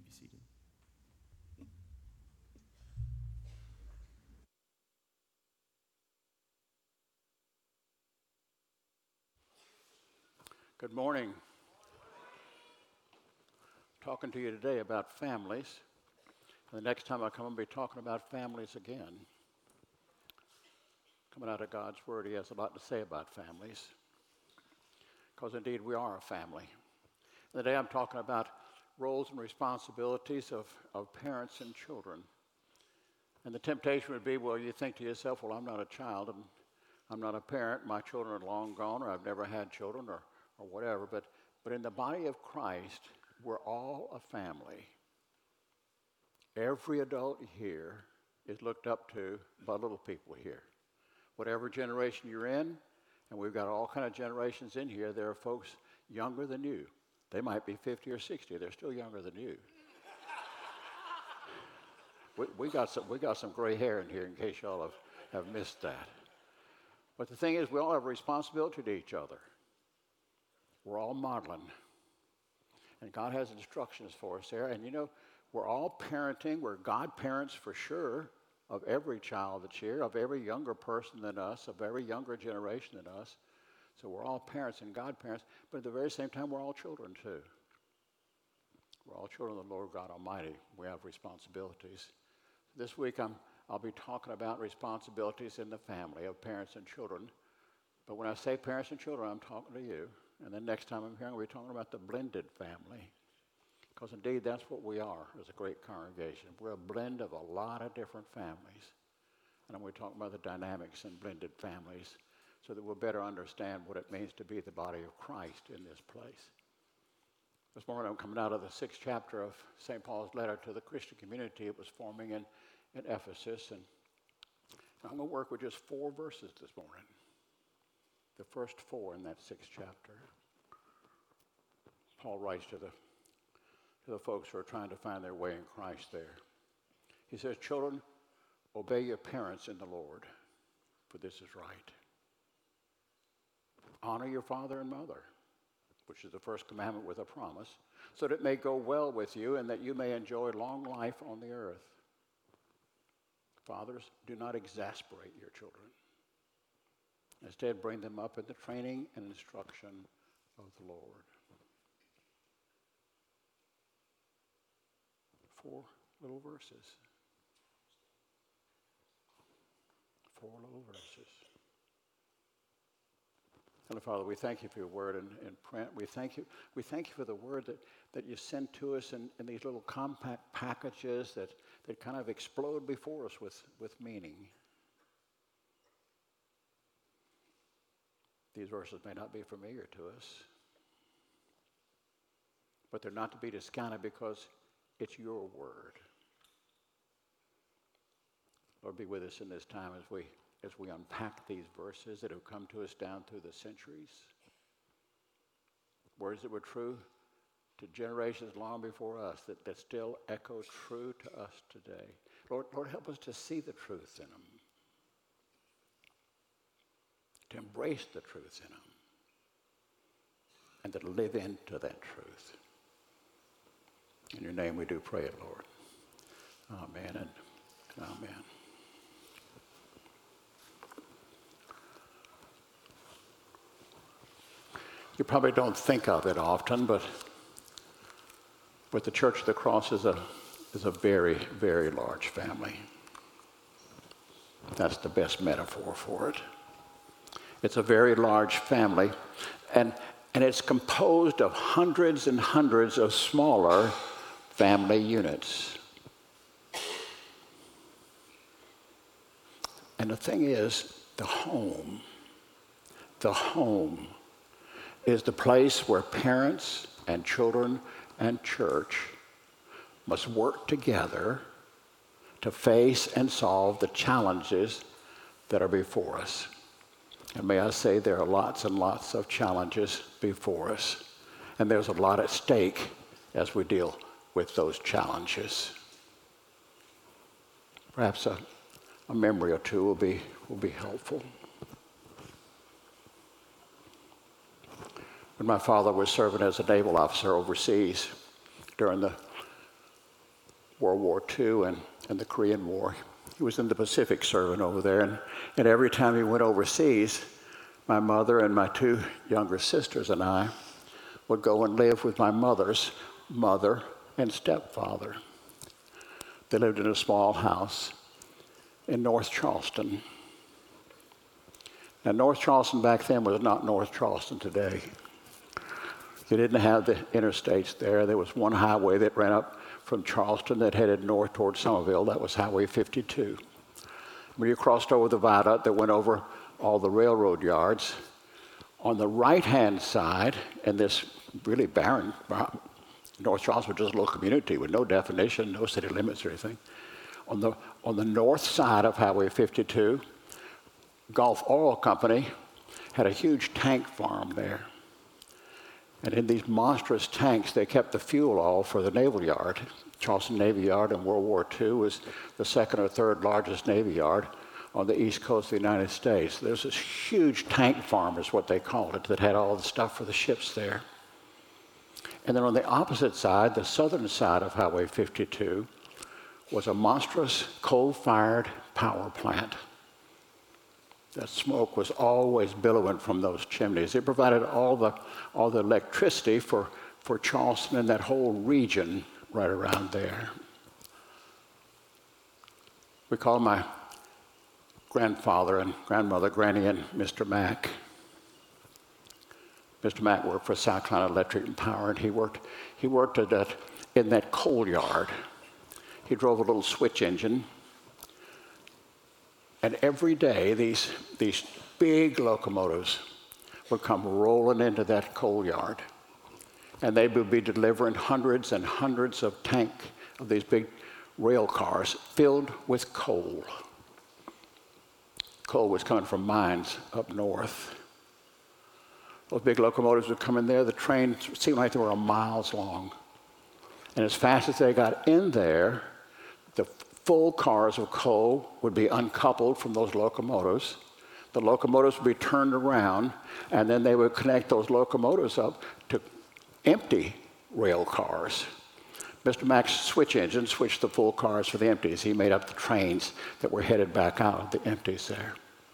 be seated. Good morning. Talking to you today about families. The next time I come, I'll be talking about families again. Coming out of God's Word, He has a lot to say about families. Because indeed, we are a family. Today I'm talking about roles and responsibilities of parents and children. And the temptation would be, well, you think to yourself, well, I'm not a child, and I'm not a parent, my children are long gone, or I've never had children, or whatever. But in the body of Christ, we're all a family. Every adult here is looked up to by little people here. Whatever generation you're in, and we've got all kind of generations in here, there are folks younger than you. They might be 50 or 60. They're still younger than you. we got some gray hair in here in case y'all have missed that. But the thing is, we all have a responsibility to each other. We're all modeling. And God has instructions for us there. And you know, we're all parenting. We're godparents for sure of every child that's here, of every younger person than us, of every younger generation than us. So we're all parents and godparents. But at the very same time, we're all children too. We're all children of the Lord God Almighty. We have responsibilities. This week I'll be talking about responsibilities in the family of parents and children. But when I say parents and children, I'm talking to you. And then next time I'm here, we're talking about the blended family. Because indeed, that's what we are as a great congregation. We're a blend of a lot of different families. And we're talking about the dynamics in blended families so that we'll better understand what it means to be the body of Christ in this place. This morning, I'm coming out of the 6th chapter of St. Paul's letter to the Christian community. It was forming in Ephesus. And I'm going to work with just 4 verses this morning. The first 4 in that 6th chapter. Paul writes to the folks who are trying to find their way in Christ there. He says, "Children, obey your parents in the Lord, for this is right. Honor your father and mother, which is the first commandment with a promise, so that it may go well with you and that you may enjoy long life on the earth. Fathers, do not exasperate your children. Instead, bring them up in the training and instruction of the Lord." 4 little verses. 4 little verses. Heavenly Father, we thank you for your word in print. We thank you for the word that you send to us in these little compact packages that kind of explode before us with meaning. These verses may not be familiar to us, but they're not to be discounted because it's your word. Lord, be with us in this time as we unpack these verses that have come to us down through the centuries. Words that were true to generations long before us that still echo true to us today. Lord, help us to see the truth in them, to embrace the truth in them, and to live into that truth. In your name we do pray it, Lord. Amen and amen. You probably don't think of it often, but the Church of the Cross is a very, very large family. That's the best metaphor for it. It's a very large family, and it's composed of hundreds and hundreds of smaller family units. And the thing is, the home is the place where parents and children and church must work together to face and solve the challenges that are before us. And may I say, there are lots and lots of challenges before us. And there's a lot at stake as we deal with those challenges. Perhaps a memory or two will be helpful. When my father was serving as a naval officer overseas during the World War II and the Korean War. He was in the Pacific serving over there, and every time he went overseas, my mother and my two younger sisters and I would go and live with my mother's mother and stepfather. They lived in a small house in North Charleston. Now, North Charleston back then was not North Charleston today. You didn't have the interstates there. There was one highway that ran up from Charleston that headed north toward Somerville. That was Highway 52. When you crossed over the viaduct that went over all the railroad yards, on the right-hand side, in this really barren, North Charleston was just a little community with no definition, no city limits or anything. On the north side of Highway 52, Gulf Oil Company had a huge tank farm there. And in these monstrous tanks, they kept the fuel oil for the naval yard. Charleston Navy Yard in World War II was the second or third largest Navy yard on the east coast of the United States. There's this huge tank farm, is what they called it, that had all the stuff for the ships there. And then on the opposite side, the southern side of Highway 52, was a monstrous coal-fired power plant. That smoke was always billowing from those chimneys. It provided all the electricity for Charleston and that whole region right around there. We called my grandfather and grandmother Granny and Mr. Mack. Mr. Mack worked for South Carolina Electric and Power, and he worked in that coal yard. He drove a little switch engine. And every day, these big locomotives would come rolling into that coal yard. And they would be delivering hundreds and hundreds of these big rail cars filled with coal. Coal was coming from mines up north. Those big locomotives would come in there. The trains seemed like they were miles long. And as fast as they got in there, the full cars of coal would be uncoupled from those locomotives. The locomotives would be turned around, and then they would connect those locomotives up to empty rail cars. Mr. Mack's switch engine switched the full cars for the empties. He made up the trains that were headed back out of the empties there.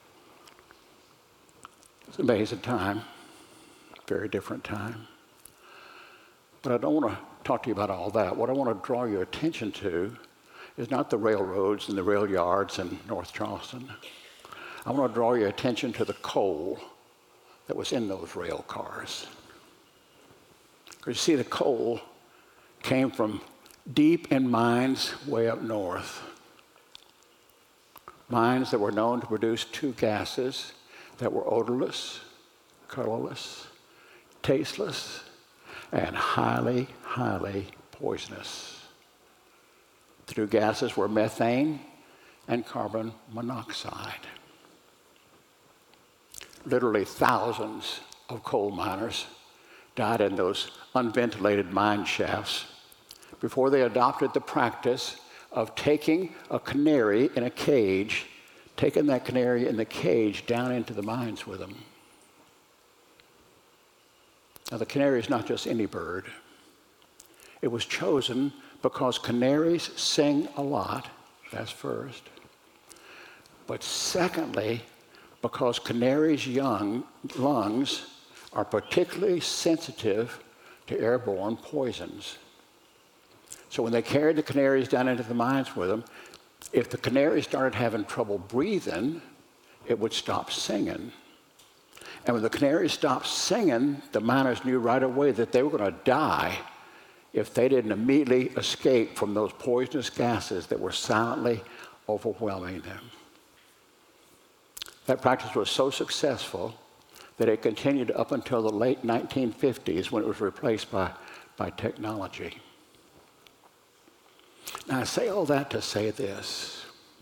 It's an amazing time, very different time. But I don't want to talk to you about all that. What I want to draw your attention to is not the railroads and the rail yards in North Charleston. I want to draw your attention to the coal that was in those rail cars. Because you see, the coal came from deep in mines way up north. Mines that were known to produce two gases that were odorless, colorless, tasteless, and highly, highly poisonous. The two gases were methane and carbon monoxide. Literally thousands of coal miners died in those unventilated mine shafts before they adopted the practice of taking a canary in a cage, taking that canary in the cage down into the mines with them. Now, the canary is not just any bird. It was chosen because canaries sing a lot, that's first. But secondly, because canaries' young lungs are particularly sensitive to airborne poisons. So when they carried the canaries down into the mines with them, if the canary started having trouble breathing, it would stop singing. And when the canary stopped singing, the miners knew right away that they were going to die if they didn't immediately escape from those poisonous gases that were silently overwhelming them. That practice was so successful that it continued up until the late 1950s when it was replaced by technology. Now, I say all that to say this.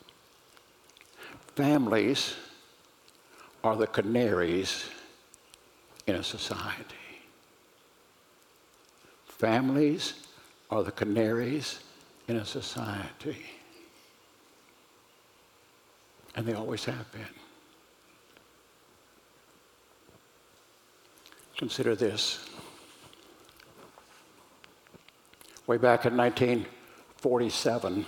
Families are the canaries in a society. Families are the canaries in a society. And they always have been. Consider this. Way back in 1947,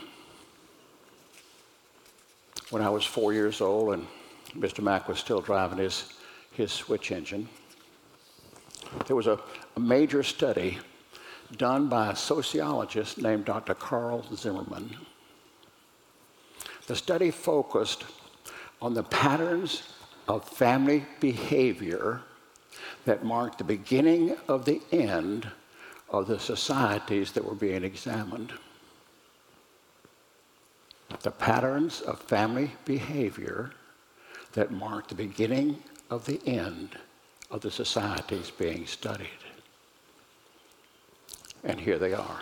when I was 4 years old and Mr. Mack was still driving his switch engine, there was a major study done by a sociologist named Dr. Carl Zimmerman. The study focused on the patterns of family behavior that marked the beginning of the end of the societies that were being examined. The patterns of family behavior that marked the beginning of the end of the societies being studied. And here they are.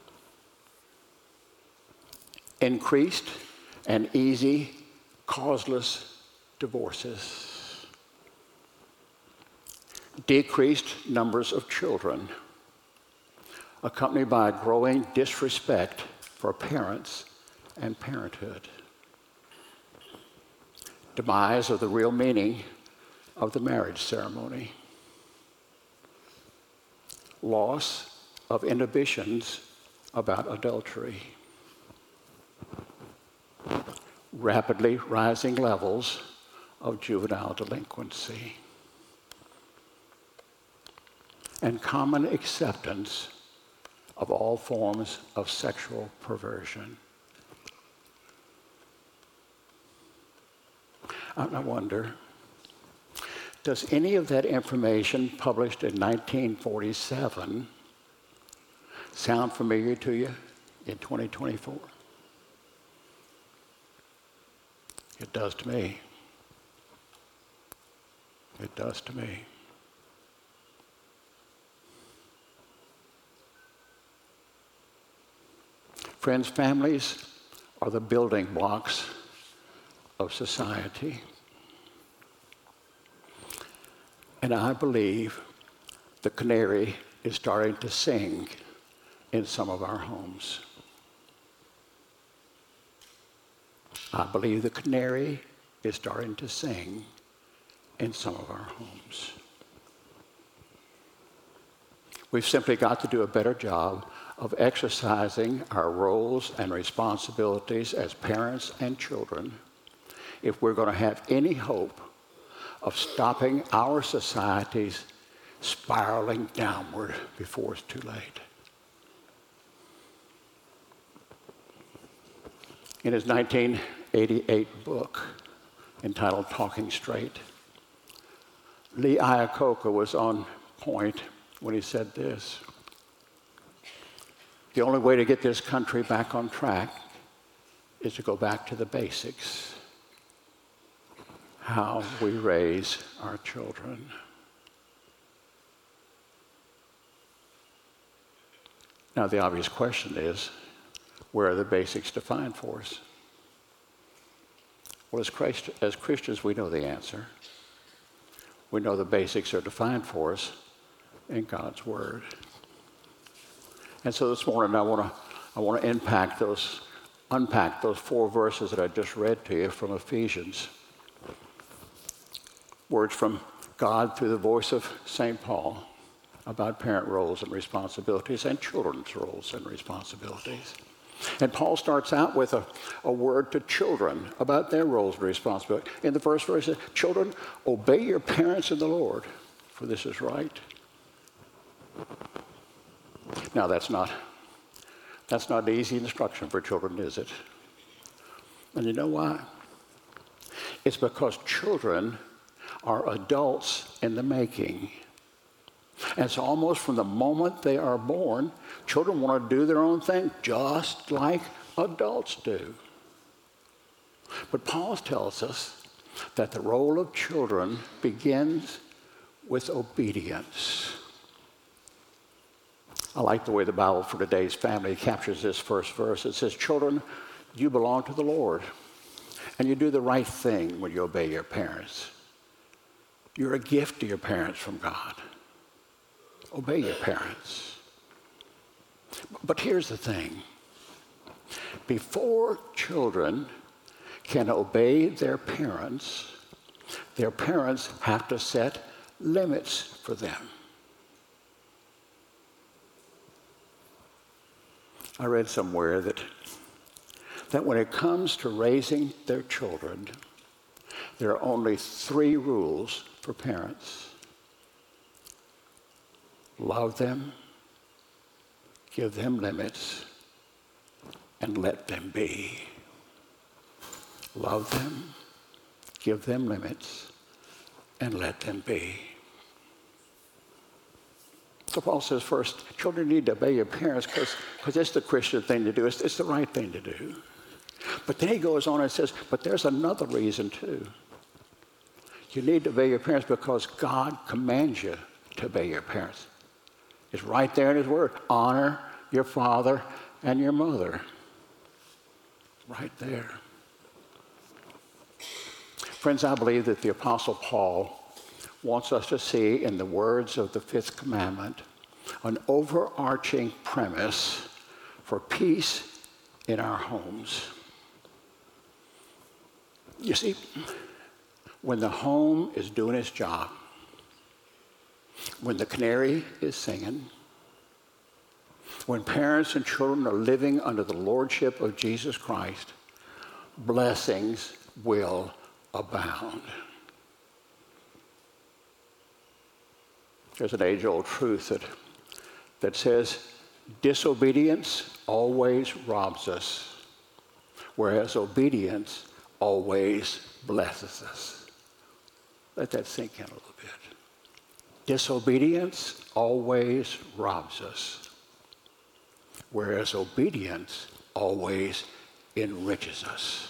Increased and easy, causeless divorces. Decreased numbers of children, accompanied by a growing disrespect for parents and parenthood. Demise of the real meaning of the marriage ceremony. Loss of inhibitions about adultery. Rapidly rising levels of juvenile delinquency. And common acceptance of all forms of sexual perversion. I wonder, does any of that information published in 1947 sound familiar to you in 2024? It does to me. It does to me. Friends, families are the building blocks of society. And I believe the canary is starting to sing in some of our homes. I believe the canary is starting to sing in some of our homes. We've simply got to do a better job of exercising our roles and responsibilities as parents and children if we're going to have any hope of stopping our societies spiraling downward before it's too late. In his 1988 book entitled Talking Straight, Lee Iacocca was on point when he said this: the only way to get this country back on track is to go back to the basics. How we raise our children. Now, the obvious question is, where are the basics defined for us? Well, as Christians, we know the answer. We know the basics are defined for us in God's Word. And so this morning, I want to unpack those 4 verses that I just read to you from Ephesians. Words from God through the voice of St. Paul about parent roles and responsibilities and children's roles and responsibilities. And Paul starts out with a word to children about their roles and responsibilities. In the first verse, he says, "Children, obey your parents in the Lord, for this is right." Now, that's not easy instruction for children, is it? And you know why? It's because children are adults in the making. And so almost from the moment they are born, children want to do their own thing, just like adults do. But Paul tells us that the role of children begins with obedience. I like the way the Bible for today's family captures this first verse. It says, "Children, you belong to the Lord, and you do the right thing when you obey your parents. You're a gift to your parents from God. Obey your parents." But here's the thing. Before children can obey their parents have to set limits for them. I read somewhere that when it comes to raising their children, there are only 3 rules for parents. Love them, give them limits, and let them be. Love them, give them limits, and let them be. So Paul says first, children need to obey your parents because it's the Christian thing to do. It's the right thing to do. But then he goes on and says, but there's another reason too. You need to obey your parents because God commands you to obey your parents. It's right there in his word. Honor your father and your mother. Right there. Friends, I believe that the Apostle Paul wants us to see in the words of the 5th commandment an overarching premise for peace in our homes. You see, when the home is doing its job, when the canary is singing, when parents and children are living under the lordship of Jesus Christ, blessings will abound. There's an age-old truth that says disobedience always robs us, whereas obedience always blesses us. Let that sink in a little bit. Disobedience always robs us, whereas obedience always enriches us.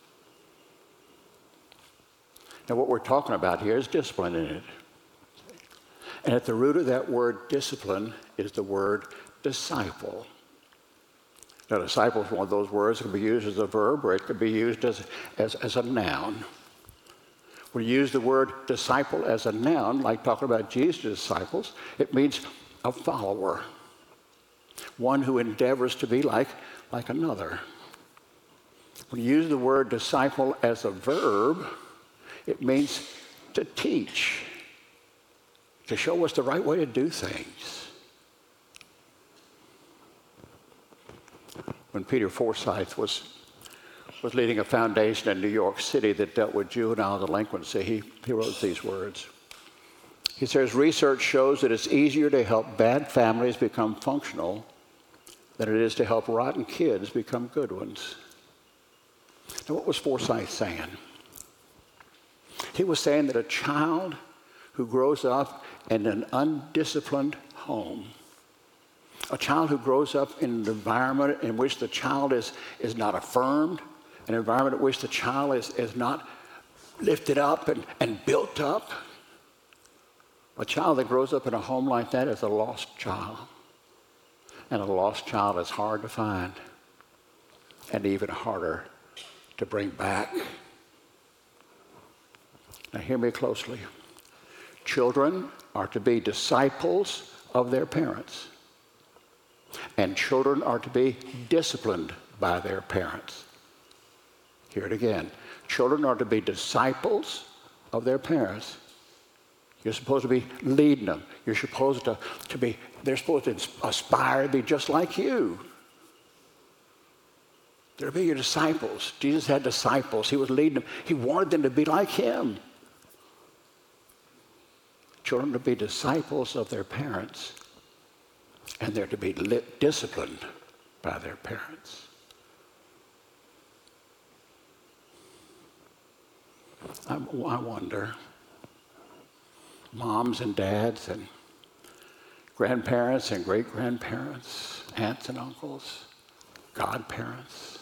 Now, what we're talking about here is discipline in it. And at the root of that word discipline is the word disciple. Now, disciple is one of those words that can be used as a verb or it could be used as a noun. When you use the word disciple as a noun, like talking about Jesus' disciples, it means a follower, one who endeavors to be like another. When you use the word disciple as a verb, it means to teach, to show us the right way to do things. When Peter Forsyth was leading a foundation in New York City that dealt with juvenile delinquency, he wrote these words. He says, research shows that it's easier to help bad families become functional than it is to help rotten kids become good ones. Now, what was Forsyth saying? He was saying that a child who grows up in an undisciplined home, a child who grows up in an environment in which the child is not affirmed, an environment in which the child is not lifted up and built up, a child that grows up in a home like that is a lost child. And a lost child is hard to find and even harder to bring back. Now hear me closely. Children are to be disciples of their parents. And children are to be disciplined by their parents. Hear it again. Children are to be disciples of their parents. You're supposed to be leading them. You're supposed to be, they're supposed to aspire to be just like you. They're to be your disciples. Jesus had disciples. He was leading them. He wanted them to be like him. Children to be disciples of their parents, and they're to be disciplined by their parents. I wonder, moms and dads and grandparents and great-grandparents, aunts and uncles, godparents,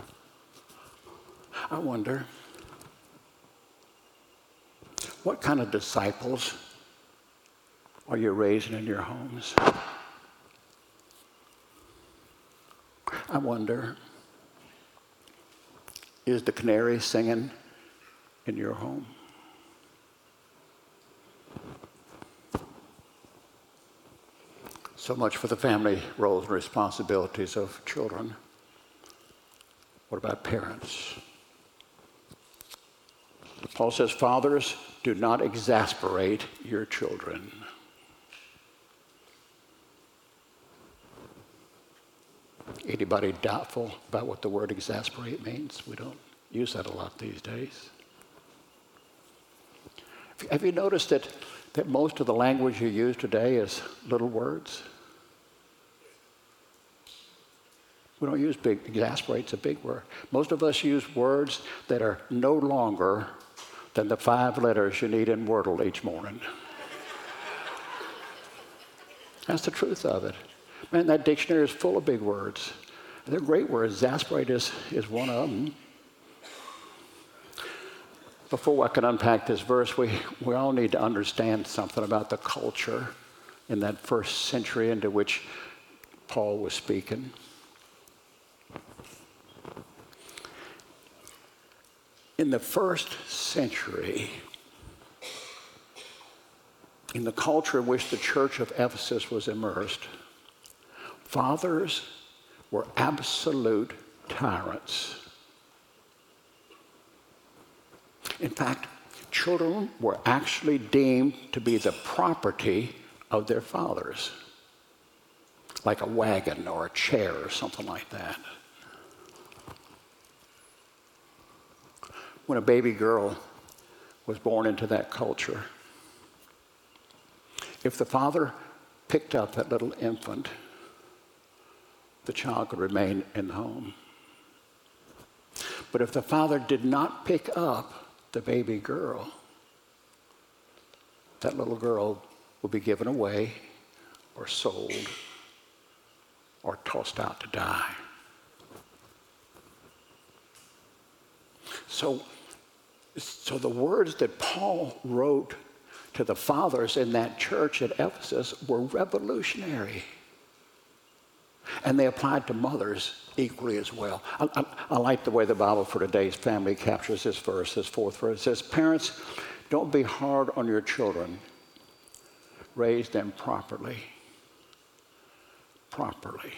I wonder, what kind of disciples are you raising in your homes? I wonder, is the canary singing in your home? So much for the family roles and responsibilities of children. What about parents? Paul says, fathers, do not exasperate your children. Anybody doubtful about what the word exasperate means? We don't use that a lot these days. Have you noticed that most of the language you use today is little words? We don't use big, exasperate's a big word. Most of us use words that are no longer than the 5 letters you need in Wordle each morning. That's the truth of it. Man, that dictionary is full of big words. They're great words. Exasperate is one of them. Before I can unpack this verse, we all need to understand something about the culture in that first century into which Paul was speaking. In the first century, in the culture in which the church of Ephesus was immersed, fathers were absolute tyrants. In fact, children were actually deemed to be the property of their fathers, like a wagon or a chair or something like that. When a baby girl was born into that culture, if the father picked up that little infant, the child could remain in the home. But if the father did not pick up the baby girl, that little girl would be given away or sold or tossed out to die. So the words that Paul wrote to the fathers in that church at Ephesus were revolutionary. And they applied to mothers equally as well. I like the way the Bible for today's family captures this verse, this 4th verse. It says, parents, don't be hard on your children. Raise them properly. Properly.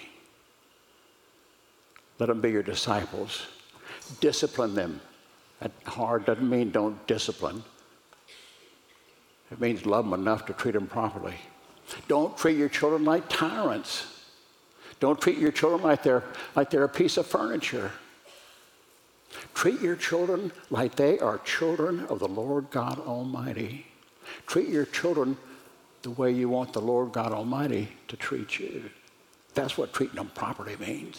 Let them be your disciples. Discipline them. That hard doesn't mean don't discipline. It means love them enough to treat them properly. Don't treat your children like tyrants. Don't treat your children like they're a piece of furniture. Treat your children like they are children of the Lord God Almighty. Treat your children the way you want the Lord God Almighty to treat you. That's what treating them properly means.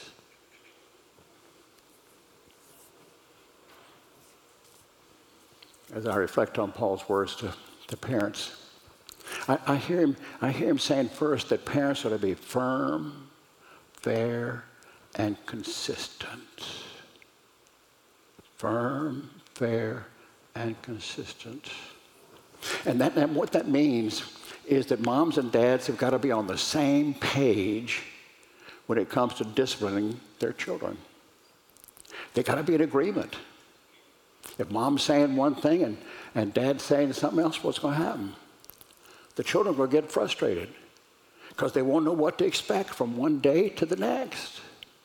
As I reflect on Paul's words to parents, I hear him saying first that parents are to be firm, fair, and consistent. Firm, fair, and consistent. And what that means is that moms and dads have got to be on the same page when it comes to disciplining their children. They've got to be in agreement. If mom's saying one thing and dad's saying something else, what's going to happen? The children will get frustrated because they won't know what to expect from one day to the next.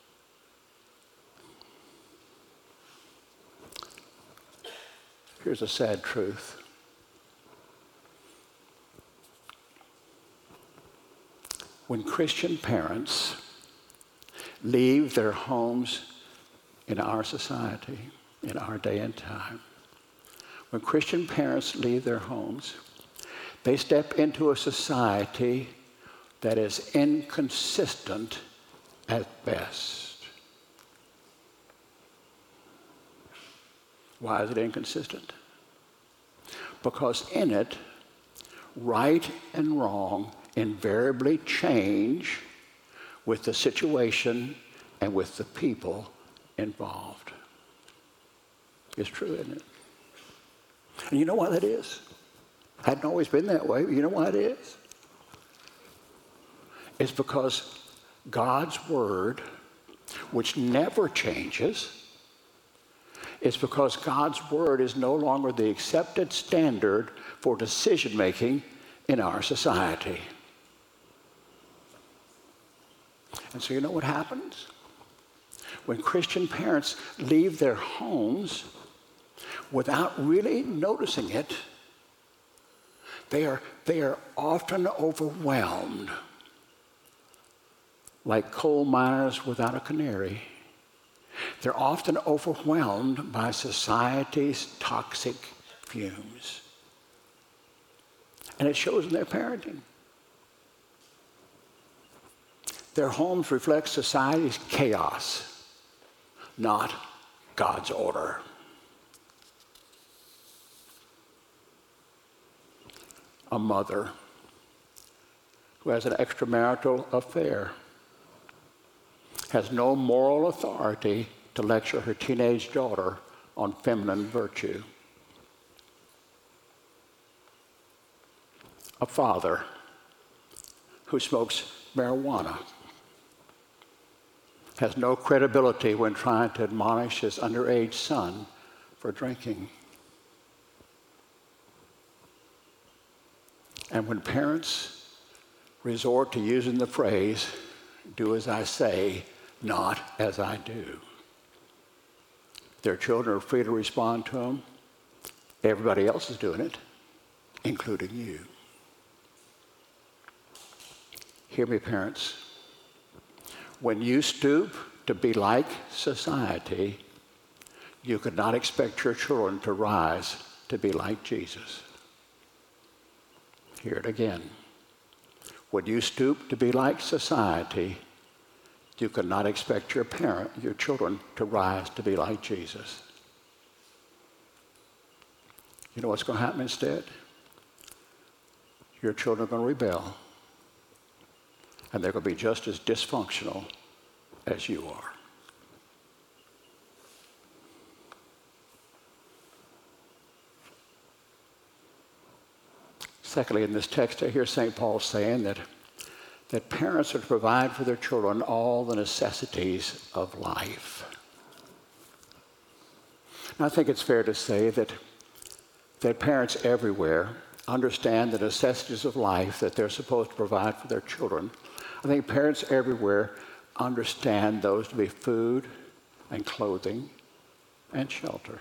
Here's a sad truth. When Christian parents leave their homes in our society, in our day and time, when Christian parents leave their homes, they step into a society that is inconsistent at best. Why is it inconsistent? Because in it, right and wrong invariably change with the situation and with the people involved. It's true, isn't it? And you know why that is? Hadn't always been that way, but you know why it is? It's because God's word, which never changes, it's because God's word is no longer the accepted standard for decision-making in our society. And so you know what happens? When Christian parents leave their homes without really noticing it, they are often overwhelmed like coal miners without a canary. They're often overwhelmed by society's toxic fumes. And it shows in their parenting. Their homes reflect society's chaos, not God's order. A mother who has an extramarital affair has no moral authority to lecture her teenage daughter on feminine virtue. A father who smokes marijuana has no credibility when trying to admonish his underage son for drinking. And when parents resort to using the phrase, "do as I say, not as I do," their children are free to respond to them. Everybody else is doing it, including you. Hear me, parents. When you stoop to be like society, you could not expect your children to rise to be like Jesus. Hear it again. When you stoop to be like society, you could not expect your children to rise to be like Jesus. You know what's going to happen instead? Your children are going to rebel, and they're going to be just as dysfunctional as you are. Secondly, in this text, I hear St. Paul saying that parents are to provide for their children all the necessities of life. And I think it's fair to say that parents everywhere understand the necessities of life that they're supposed to provide for their children. I think parents everywhere understand those to be food and clothing and shelter.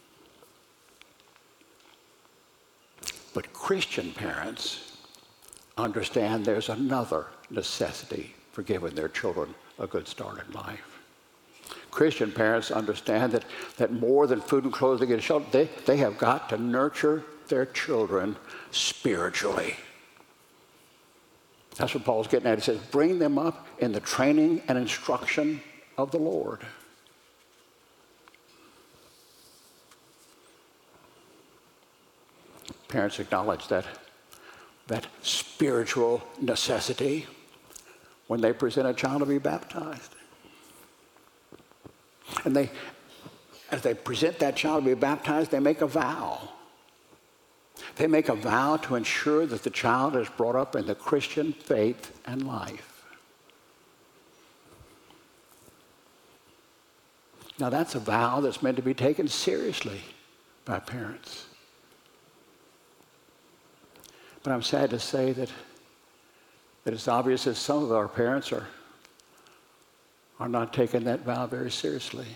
But Christian parents understand there's another necessity for giving their children a good start in life. Christian parents understand that more than food and clothing and shelter, they have got to nurture their children spiritually. That's what Paul's getting at. He says, bring them up in the training and instruction of the Lord. Parents acknowledge that spiritual necessity when they present a child to be baptized. And as they present that child to be baptized, they make a vow. They make a vow to ensure that the child is brought up in the Christian faith and life. Now that's a vow that's meant to be taken seriously by parents. But I'm sad to say that it's obvious that some of our parents are not taking that vow very seriously.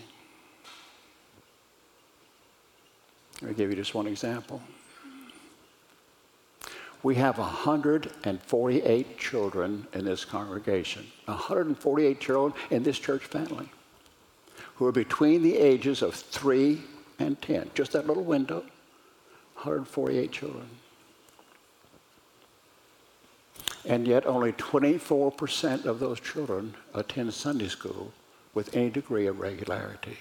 Let me give you just one example. We have 148 children in this congregation, 148 children in this church family who are between the ages of 3 and 10. Just that little window, 148 children. And yet only 24% of those children attend Sunday school with any degree of regularity.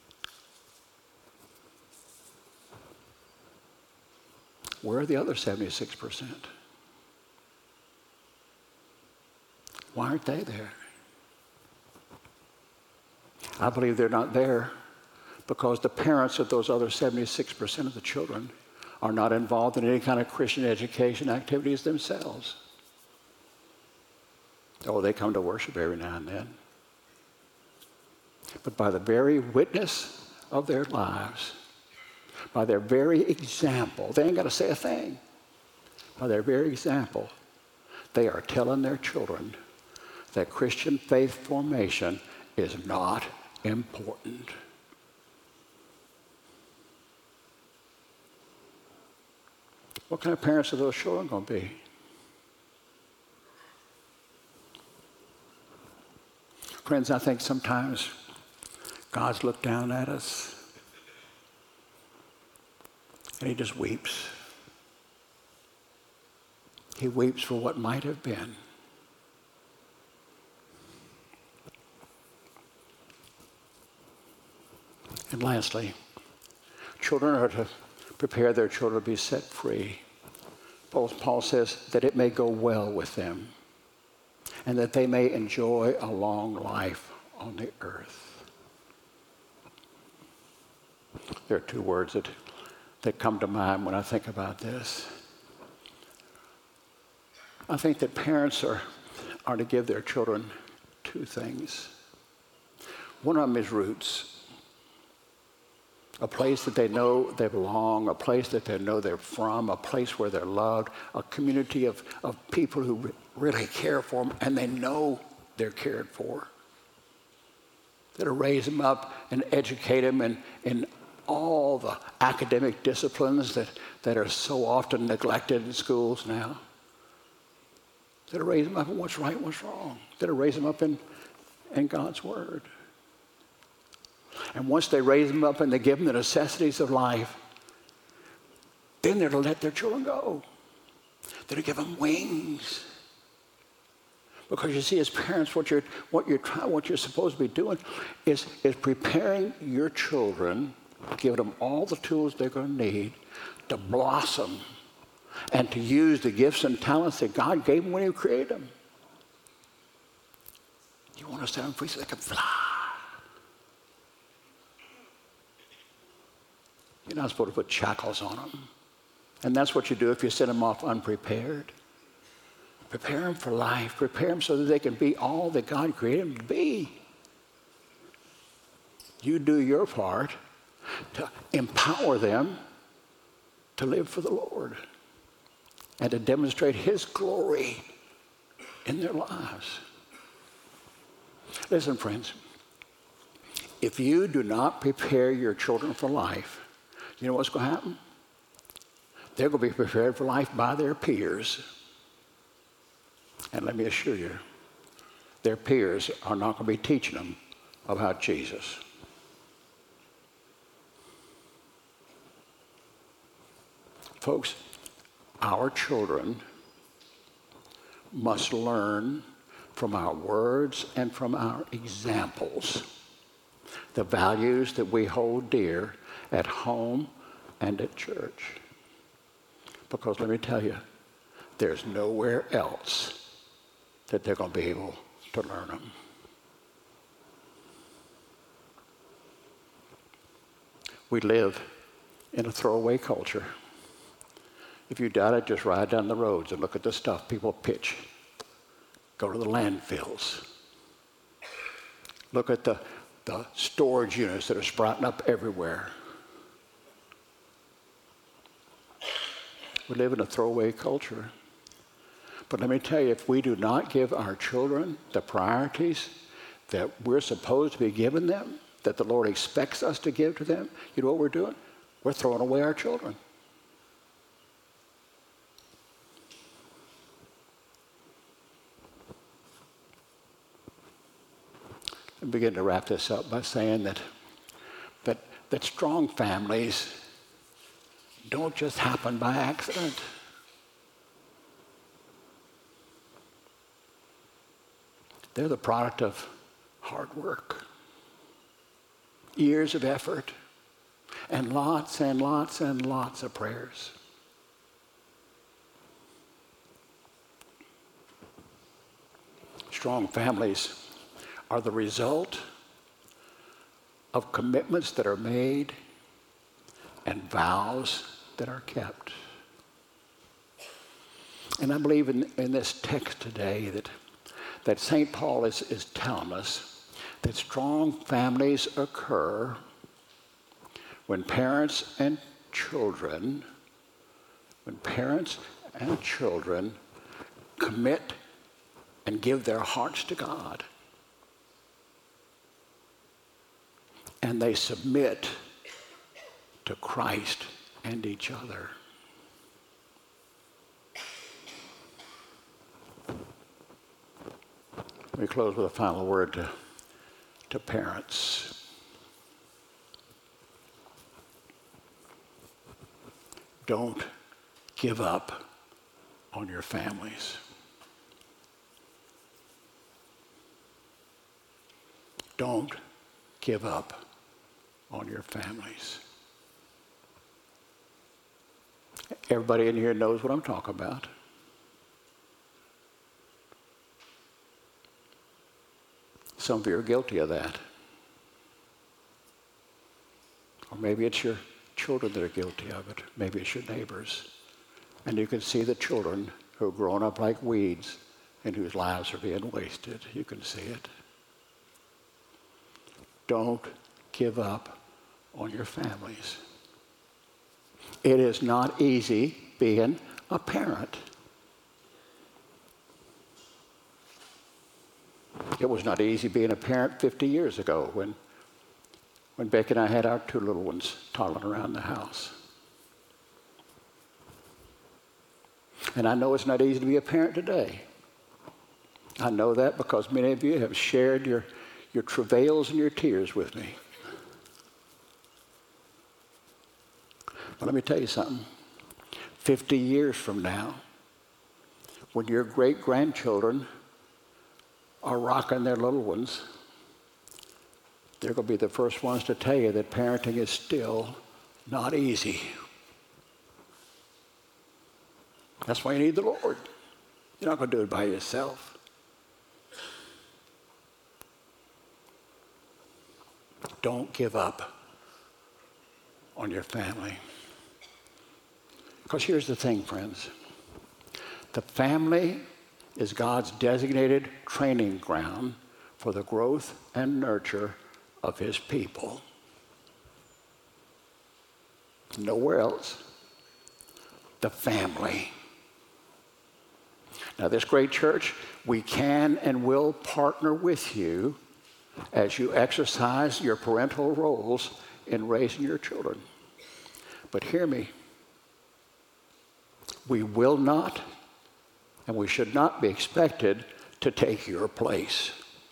Where are the other 76%? Why aren't they there? I believe they're not there because the parents of those other 76% of the children are not involved in any kind of Christian education activities themselves. Oh, they come to worship every now and then. But by the very witness of their lives, by their very example, they ain't got to say a thing. By their very example, they are telling their children that Christian faith formation is not important. What kind of parents are those children going to be? Friends, I think sometimes God's looked down at us and he just weeps. He weeps for what might have been. And lastly, children are to prepare their children to be set free. Paul says that it may go well with them and that they may enjoy a long life on the earth. There are two words that come to mind when I think about this. I think that parents are to give their children two things. One of them is roots. A place that they know they belong, a place that they know they're from, a place where they're loved, a community of people who really care for them and they know they're cared for. That'll raise them up and educate them in all the academic disciplines that are so often neglected in schools now. That'll raise them up in what's right and what's wrong. That'll raise them up in God's Word. And once they raise them up and they give them the necessities of life, then they're to let their children go. They're to give them wings. Because you see, as parents, what you're supposed to be doing is preparing your children, giving them all the tools they're going to need to blossom and to use the gifts and talents that God gave them when He created them. You want to set them free so they can fly. You're not supposed to put shackles on them. And that's what you do if you send them off unprepared. Prepare them for life. Prepare them so that they can be all that God created them to be. You do your part to empower them to live for the Lord and to demonstrate His glory in their lives. Listen, friends, if you do not prepare your children for life, you know what's going to happen? They're going to be prepared for life by their peers. And let me assure you, their peers are not going to be teaching them about Jesus. Folks, our children must learn from our words and from our examples the values that we hold dear at home and at church. Because let me tell you, there's nowhere else that they're going to be able to learn them. We live in a throwaway culture. If you doubt it, just ride down the roads and look at the stuff people pitch. Go to the landfills. Look at the storage units that are sprouting up everywhere. We live in a throwaway culture. But let me tell you, if we do not give our children the priorities that we're supposed to be giving them, that the Lord expects us to give to them, you know what we're doing? We're throwing away our children. I begin to wrap this up by saying that strong families don't just happen by accident. They're the product of hard work, years of effort, and lots and lots and lots of prayers. Strong families are the result of commitments that are made and vows that are kept. And I believe in this text today that St. Paul is telling us that strong families occur when parents and children commit and give their hearts to God. And they submit to Christ and each other. Let me close with a final word to to parents. Don't give up on your families. Don't give up on your families. Everybody in here knows what I'm talking about. Some of you are guilty of that. Or maybe it's your children that are guilty of it. Maybe it's your neighbors. And you can see the children who are growing up like weeds and whose lives are being wasted. You can see it. Don't give up on your families. It is not easy being a parent. It was not easy being a parent 50 years ago when Becky and I had our two little ones toddling around the house. And I know it's not easy to be a parent today. I know that because many of you have shared your travails and your tears with me. But let me tell you something. 50 years from now, when your great-grandchildren are rocking their little ones, they're going to be the first ones to tell you that parenting is still not easy. That's why you need the Lord. You're not going to do it by yourself. Don't give up on your family. Because here's the thing, friends. The family is God's designated training ground for the growth and nurture of his people. Nowhere else. The family. Now, this great church, we can and will partner with you as you exercise your parental roles in raising your children. But hear me. We will not and we should not be expected to take your place.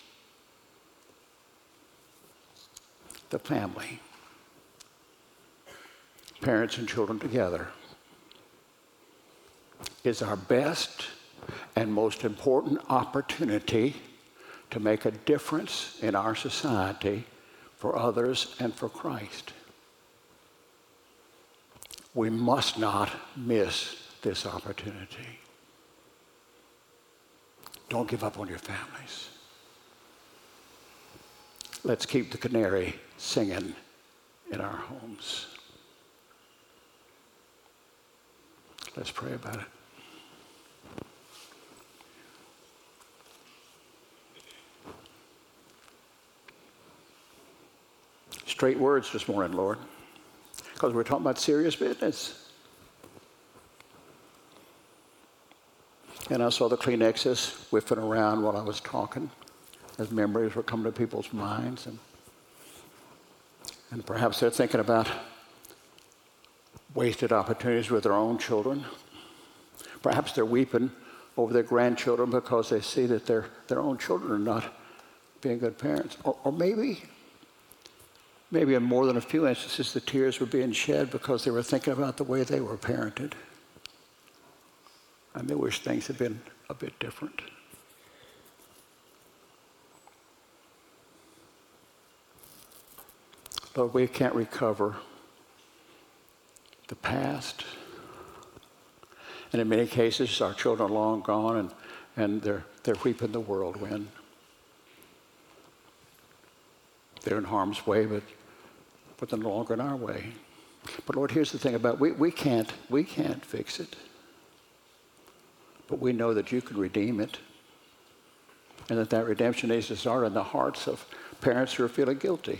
The family. Parents and children together is our best and most important opportunity to make a difference in our society for others and for Christ. We must not miss this opportunity. Don't give up on your families. Let's keep the canary singing in our homes. Let's pray about it. Straight words this morning, Lord, because we're talking about serious business. And I saw the Kleenexes whiffing around while I was talking, as memories were coming to people's minds. And perhaps they're thinking about wasted opportunities with their own children. Perhaps they're weeping over their grandchildren because they see that their own children are not being good parents. Or maybe in more than a few instances, the tears were being shed because they were thinking about the way they were parented. And they wish things had been a bit different. Lord, we can't recover the past. And in many cases, our children are long gone and they're reaping the whirlwind. They're in harm's way, but they're no longer in our way. But Lord, here's the thing about we can't fix it. But we know that you can redeem it. And that redemption needs to start in the hearts of parents who are feeling guilty.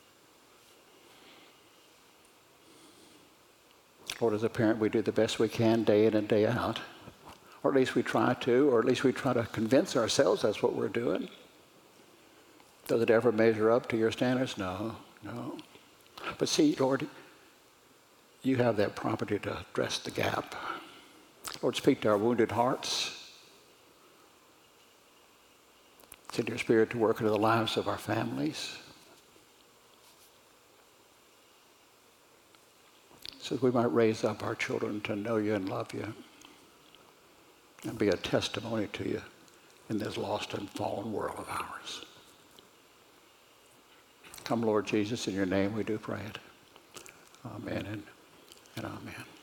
Lord, as a parent, we do the best we can day in and day out. Or at least we try to, or at least we try to convince ourselves that's what we're doing. Does it ever measure up to your standards? No. But see, Lord, you have that property to address the gap. Lord, speak to our wounded hearts. Send your Spirit to work into the lives of our families, so that we might raise up our children to know you and love you and be a testimony to you in this lost and fallen world of ours. Come, Lord Jesus, in your name we do pray it. Amen and amen.